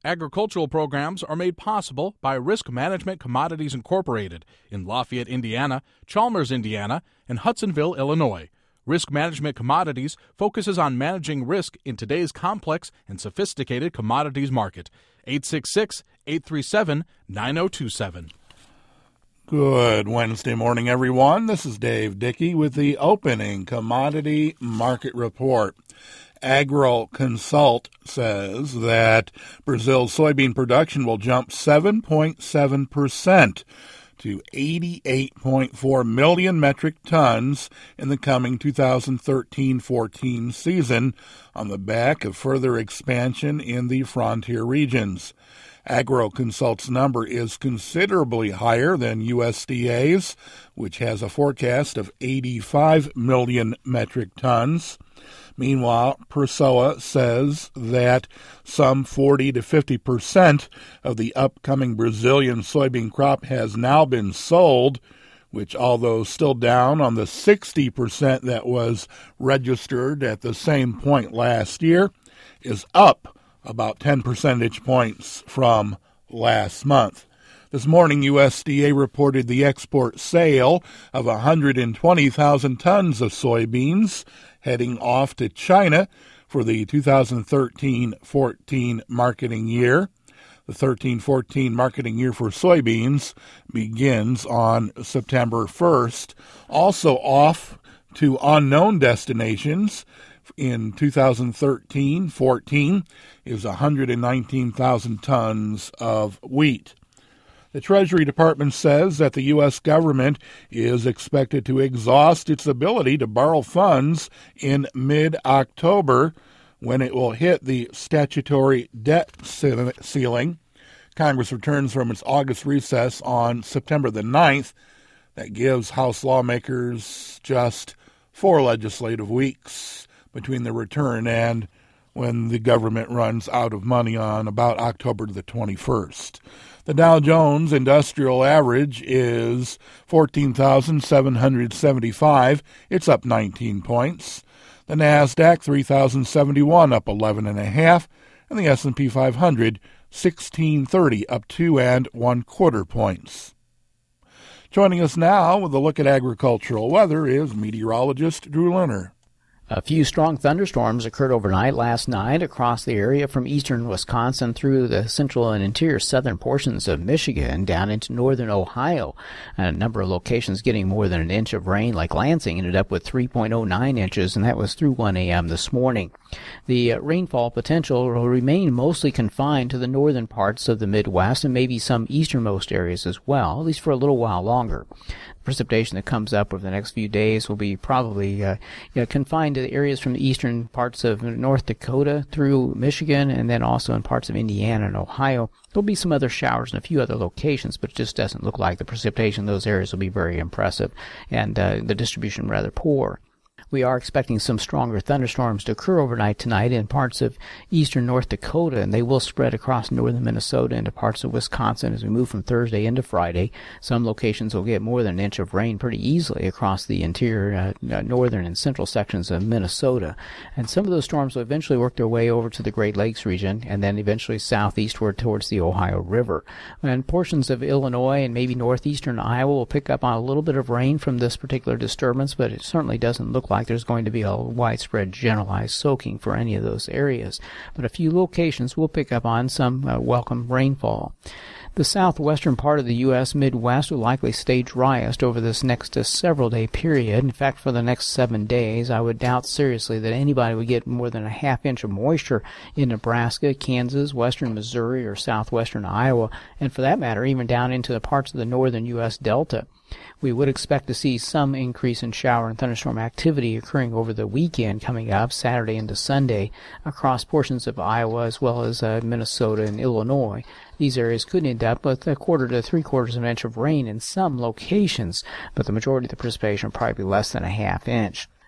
Agricultural programs are made possible by Risk Management Commodities Incorporated in Lafayette, Indiana, Chalmers, Indiana, and Hudsonville, Illinois. Risk Management Commodities focuses on managing risk in today's complex and sophisticated commodities market. 866-837-9027. Good Wednesday morning, everyone. This is Dave Dickey with the opening commodity market report. AgroConsult says that Brazil's soybean production will jump 7.7% to 88.4 million metric tons in the coming 2013-14 season on the back of further expansion in the frontier regions. AgroConsult's number is considerably higher than USDA's, which has a forecast of 85 million metric tons. Meanwhile, Prosoa says that some 40 to 50% of the upcoming Brazilian soybean crop has now been sold, which, although still down on the 60% that was registered at the same point last year, is up about 10 percentage points from last month. This morning, USDA reported the export sale of 120,000 tons of soybeans heading off to China for the 2013-14 marketing year. The 13-14 marketing year for soybeans begins on September 1st. Also off to unknown destinations in 2013-14 is 119,000 tons of wheat. The Treasury Department says that the U.S. government is expected to exhaust its ability to borrow funds in mid-October when it will hit the statutory debt ceiling. Congress returns from its August recess on September the 9th. That gives House lawmakers just 4 legislative weeks between the return and when the government runs out of money on about October the 21st. The Dow Jones Industrial Average is 14,775. It's up 19 points. The NASDAQ 3,071, up 11.5, and the S&P 500 1630, up 2 1/4 points. Joining us now with a look at agricultural weather is meteorologist Drew Lerner. A few strong thunderstorms occurred overnight last night across the area from eastern Wisconsin through the central and interior southern portions of Michigan down into northern Ohio. And a number of locations getting more than an inch of rain, like Lansing ended up with 3.09 inches, and that was through 1 a.m. this morning. The rainfall potential will remain mostly confined to the northern parts of the Midwest and maybe some easternmost areas as well, at least for a little while longer. Precipitation that comes up over the next few days will be probably confined to the areas from the eastern parts of North Dakota through Michigan and then also in parts of Indiana and Ohio. There'll be some other showers in a few other locations, but it just doesn't look like the precipitation in those areas will be very impressive and the distribution rather poor. We are expecting some stronger thunderstorms to occur overnight tonight in parts of eastern North Dakota, and they will spread across northern Minnesota into parts of Wisconsin as we move from Thursday into Friday. Some locations will get more than an inch of rain pretty easily across the interior, northern and central sections of Minnesota. And some of those storms will eventually work their way over to the Great Lakes region and then eventually southeastward towards the Ohio River. And portions of Illinois and maybe northeastern Iowa will pick up on a little bit of rain from this particular disturbance, but it certainly doesn't look like there's going to be a widespread generalized soaking for any of those areas. But a few locations will pick up on some welcome rainfall. The southwestern part of the U.S. Midwest will likely stay driest over this next several-day period. In fact, for the next 7 days, I would doubt seriously that anybody would get more than a half inch of moisture in Nebraska, Kansas, western Missouri, or southwestern Iowa, and for that matter, even down into the parts of the northern U.S. Delta. We would expect to see some increase in shower and thunderstorm activity occurring over the weekend coming up, Saturday into Sunday, across portions of Iowa as well as Minnesota and Illinois. These areas could end up with 1/4 to 3/4 of an inch of rain in some locations, but the majority of the precipitation will probably be less than a half inch.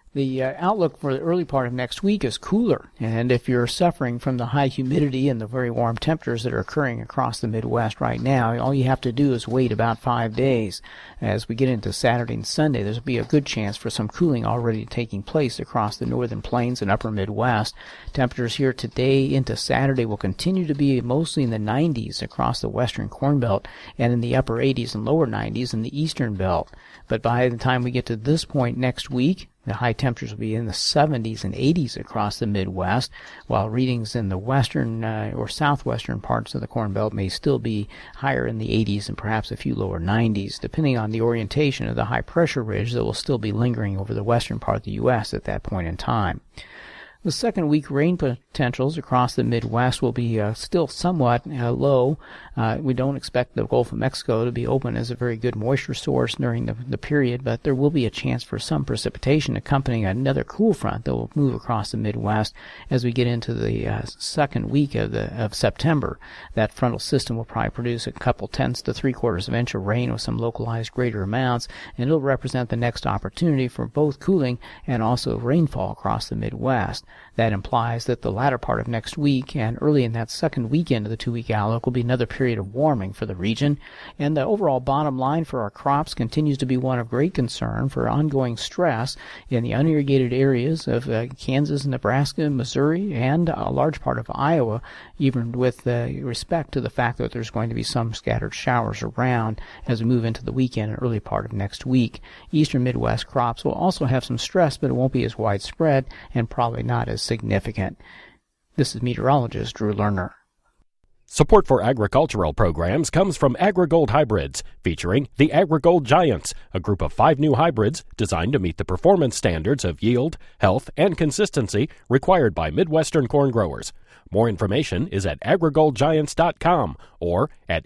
The outlook for the early part of next week is cooler, and if you're suffering from the high humidity and the very warm temperatures that are occurring across the Midwest right now, all you have to do is wait about 5 days. As we get into Saturday and Sunday, there'll be a good chance for some cooling already taking place across the northern plains and upper Midwest. Temperatures here today into Saturday will continue to be mostly in the 90s across the western Corn Belt and in the upper 80s and lower 90s in the eastern belt. But by the time we get to this point next week, the high temperatures will be in the 70s and 80s across the Midwest, while readings in the western or southwestern parts of the Corn Belt may still be higher in the 80s and perhaps a few lower 90s, depending on the orientation of the high-pressure ridge that will still be lingering over the western part of the U.S. at that point in time. The second week rain potentials across the Midwest will be still somewhat low. We don't expect the Gulf of Mexico to be open as a very good moisture source during the period, but there will be a chance for some precipitation accompanying another cool front that will move across the Midwest as we get into the second week of September. That frontal system will probably produce a couple tenths to 3/4 of an inch of rain with some localized greater amounts, and it'll represent the next opportunity for both cooling and also rainfall across the Midwest. That implies that the latter part of next week and early in that second weekend of the 2-week outlook will be another period of warming for the region. And the overall bottom line for our crops continues to be one of great concern for ongoing stress in the unirrigated areas of Kansas, Nebraska, Missouri, and a large part of Iowa, even with respect to the fact that there's going to be some scattered showers around as we move into the weekend and early part of next week. Eastern Midwest crops will also have some stress, but it won't be as widespread and probably not as significant. This is meteorologist Drew Lerner. Support for agricultural programs comes from AgriGold Hybrids, featuring the AgriGold Giants, a group of 5 new hybrids designed to meet the performance standards of yield, health, and consistency required by Midwestern corn growers. More information is at agrigoldgiants.com or at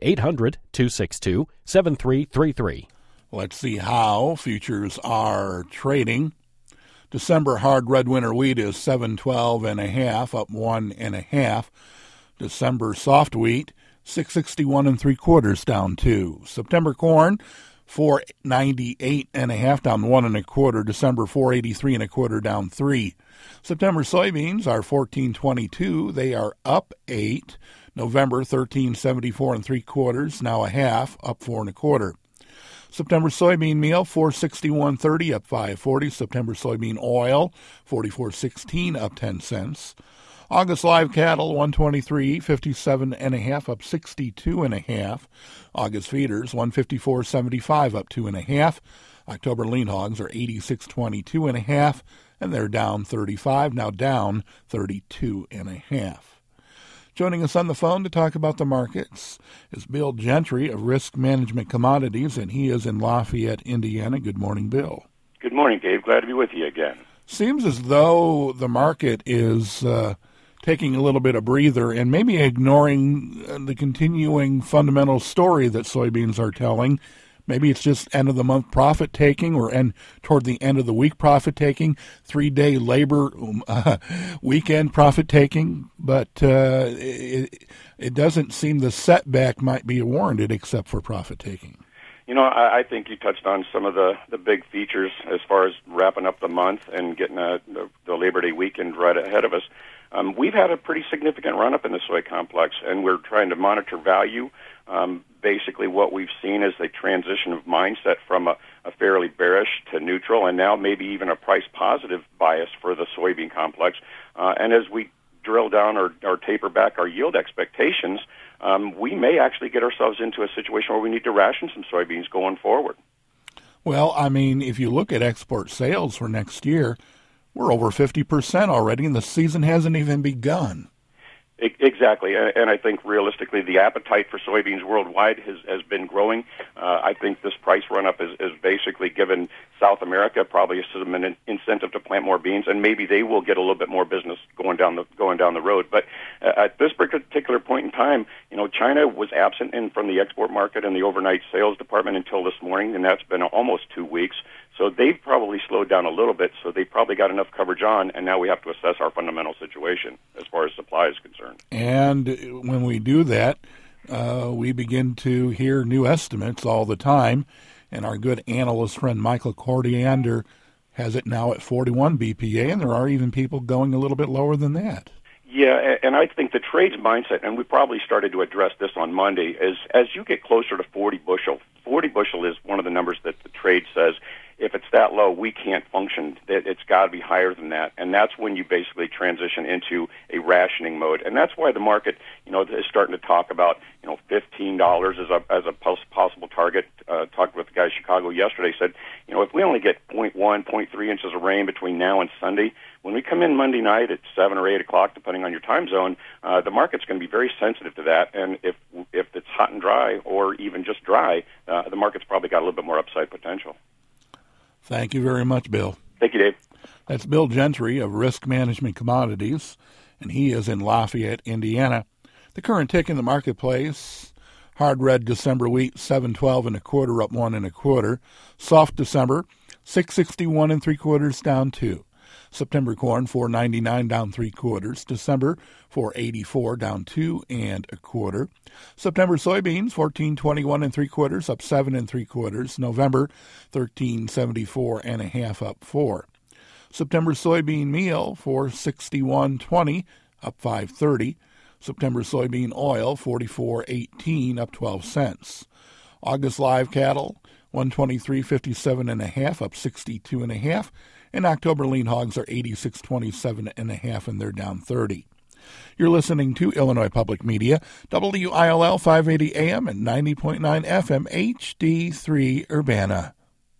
800-262-7333. Let's see how futures are trading. December hard red winter wheat is 712.5, up 1.5. December soft wheat 661 3/4, down 2. September corn 498.5, down 1 1/4. December 483 1/4, down 3. September soybeans are 1422, they are up 8. November 1374 3/4, now a half, up 4 1/4. September soybean meal, 461.30, up 5.40. September soybean oil, 44.16, up 10 cents. August live cattle, 123.57.5, up 62.5. August feeders, 154.75, up 2.5. October lean hogs are 86.22.5, and they're down 35, now down 32.5. Joining us on the phone to talk about the markets is Bill Gentry of Risk Management Commodities, and he is in Lafayette, Indiana. Good morning, Bill. Good morning, Dave. Glad to be with you again. Seems as though the market is taking a little bit of breather and maybe ignoring the continuing fundamental story that soybeans are telling. Maybe it's just end-of-the-month profit-taking or toward the end of the week profit-taking, 3-day labor weekend profit-taking, but it doesn't seem the setback might be warranted except for profit-taking. You know, I think you touched on some of the big features as far as wrapping up the month and getting the Labor Day weekend right ahead of us. We've had a pretty significant run-up in the soy complex, and we're trying to monitor value. Basically, what we've seen is a transition of mindset from a fairly bearish to neutral, and now maybe even a price-positive bias for the soybean complex. And as we drill down or taper back our yield expectations, we may actually get ourselves into a situation where we need to ration some soybeans going forward. Well, I mean, if you look at export sales for next year, we're over 50% already, and the season hasn't even begun. Exactly, and I think realistically the appetite for soybeans worldwide has been growing. I think this price run-up is basically given South America probably an incentive to plant more beans, and maybe they will get a little bit more business going down the road. But at this particular point in time, you know, China was absent from the export market and the overnight sales department until this morning, and that's been almost 2 weeks. So they've probably slowed down a little bit, so they probably got enough coverage on, and now we have to assess our fundamental situation as far as supply is concerned. And when we do that, we begin to hear new estimates all the time, and our good analyst friend Michael Cordiander has it now at 41 BPA, and there are even people going a little bit lower than that. Yeah, and I think the trade's mindset, and we probably started to address this on Monday, is as you get closer to 40 bushel is one of the numbers that the trade says, if it's that low, we can't function. It's got to be higher than that. And that's when you basically transition into a rationing mode. And that's why the market, is starting to talk about, $15 as a possible target. Talked with the guy in Chicago yesterday, said, if we only get 0.1, 0.3 inches of rain between now and Sunday, when we come in Monday night at 7 or 8 o'clock, depending on your time zone, the market's going to be very sensitive to that. And if it's hot and dry or even just dry, the market's probably got a little bit more upside potential. Thank you very much, Bill. Thank you, Dave. That's Bill Gentry of Risk Management Commodities, and he is in Lafayette, Indiana. The current tick in the marketplace, hard red December wheat, 7.12 1/4, up 1 1/4. Soft December, 6.61 3/4, down 2. September corn, 4.99, down 3/4. December, 4.84, down 2 1/4. September soybeans, 14.21 3/4, up 7 3/4. November, 13.74 1/2, up 4. September soybean meal, 4.6120, up 5.30. September soybean oil, 44.18, up 12 cents. August live cattle, 123.57 1/2, up 62 1/2. And October lean hogs are 86.27 1/2, and they're down 30. You're listening to Illinois Public Media, WILL 580 AM and 90.9 FM HD3 Urbana.